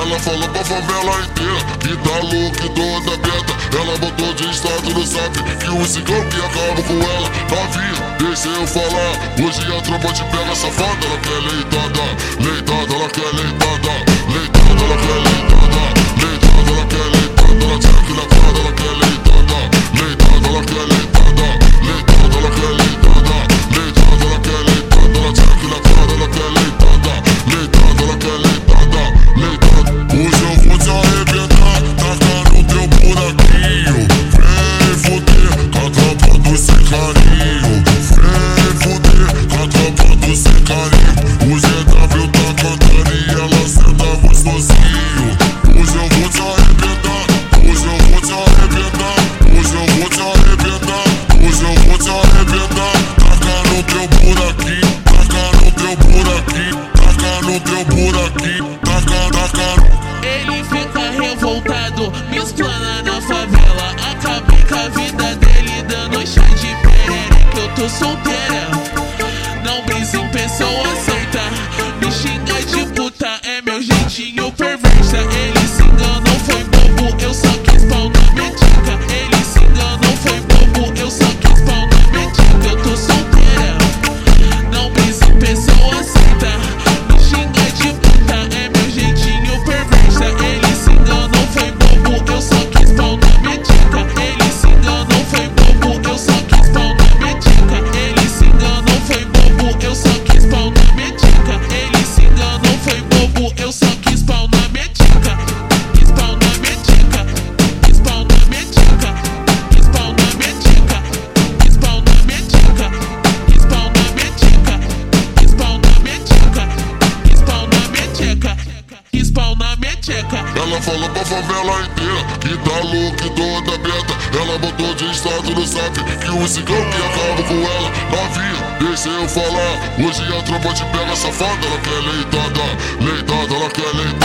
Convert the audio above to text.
Ela falou pra favela inteira que tá louca e toda aberta. Ela botou de estado no zap que o cigão que acaba com ela. Novinha, deixa eu falar, hoje a tropa te pega safada. Ela quer leitada, leitada, ela quer leitada, leitada, ela quer leitada, leitada, ela quer leitada. Ela tira aqui na cara, ela quer leitada, leitada, ela quer leitada, leitada, ela quer leitada, leitada, ela quer leitada. Ela tira aqui na cara, ela quer leitada, leitada, ela quer leitada, leitada. Hoje eu vou te arrebentar, tacar no teu buraquinho. Vem fuder com a tropa do sem carinho. Vem fuder com a tropa do sem carinho. O GW tá cantando e ela senta gostosinho. Hoje eu vou te arrebentar, hoje eu vou te arrebentar, hoje eu vou te arrebentar, hoje eu vou te arrebentar. Tacar no teu buraquinho, tacar no teu buraquinho, tacar no teu buraquinho, tacar, tacar. Ele fica revoltado, me explana na favela. Acabei com a vida dele, dando chá de perere. Que eu tô solteira, não brisa em pessoa aceita. Me xinga de puta, é meu jeitinho perversa. Ele se enganou, foi bobo, eu só quis pau na minha dica. Ele se enganou, foi bobo, eu só quis pau na minha dica. Eu tô solteira, não brisa em pessoa aceita. Me xinga de puta, é meu jeitinho perversa. Ele se enganou, foi bobo, eu só quis pau na minha dica. Ele se enganou, foi bobo, eu só quis pau na minha dica. Ele se enganou, foi bobo, eu só quis pau na minha dica. Ele se enganou, foi bobo, eu só quis pau na minha dica. Quis pau na minha dica, quis pau na minha dica, quis pau na minha dica, quis pau na minha dica, quis pau na minha dica, quis pau na minha dica, quis pau na minha dica, quis pau na minha dica. Ela falou pra favela inteira que tá louca e toda aberta. Ela botou de estado no zap que o cigão que acaba com ela. Novinha, deixa eu falar, hoje a tropa te pega safada. Ela quer leitada, leitada, ela quer leitada.